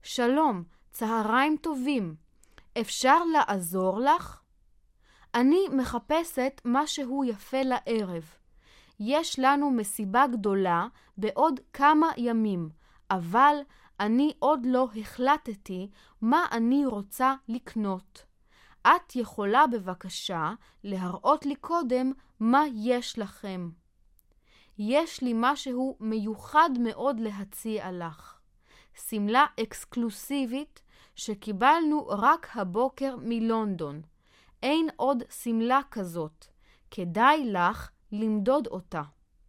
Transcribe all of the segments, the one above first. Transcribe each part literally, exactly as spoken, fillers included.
שלום, צהריים טובים. אפשר לעזור לך? אני מחפשת משהו יפה לערב. יש לנו מסיבה גדולה בעוד כמה ימים, אבל אני עוד לא החלטתי מה אני רוצה לקנות. את יכולה בבקשה להראות לי קודם מה יש לכם. יש לי משהו מיוחד מאוד להציע לך. סמלה אקסקלוסיבית שקיבלנו רק הבוקר מלונדון. אין עוד סמלה כזאת. כדאי לך למדוד אותה.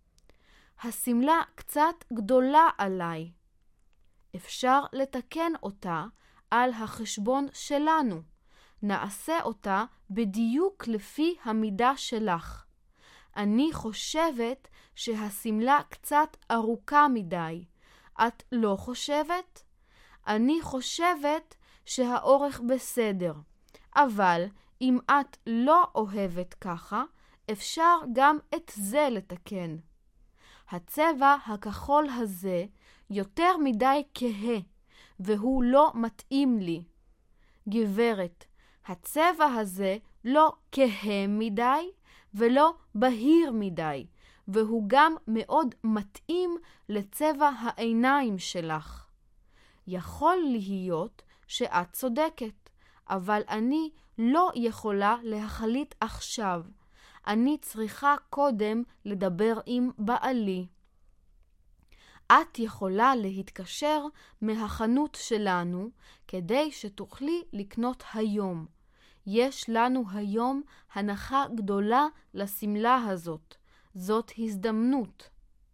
הסמלה קצת גדולה עליי. אפשר לתקן אותה על החשבון שלנו. נעשה אותה בדיוק לפי המידה שלך. אני חושבת שהסמלה קצת ארוכה מדי. את לא חושבת? אני חושבת שהאורך בסדר. אבל אם את לא אוהבת ככה, אפשר גם את זה לתקן. הצבע הכחול הזה יותר מדי כהה, והוא לא מתאים לי. גברת, הצבע הזה לא כהה מדי ולא בהיר מדי, והוא גם מאוד מתאים לצבע העיניים שלך. יכול להיות שאת צודקת, אבל אני לא יכולה להחליט עכשיו. אני צריכה קודם לדבר עם בעלי. את יכולה להתקשר מהחנות שלנו כדי שתוכלי לקנות היום. יש לנו היום הנחה גדולה לסמלה הזאת. זאת הזדמנות.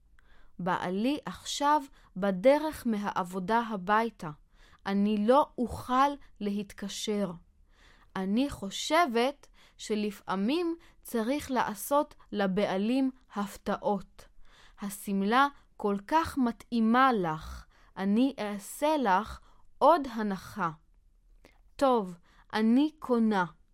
בעלי עכשיו בדרך מהעבודה הביתה. אני לא אוכל להתקשר. אני חושבת שלפעמים צריך לעשות לבעלים הפתעות. הסמלה כל כך מתאימה לך. אני אעשה לך עוד הנחה. טוב, אני קונה.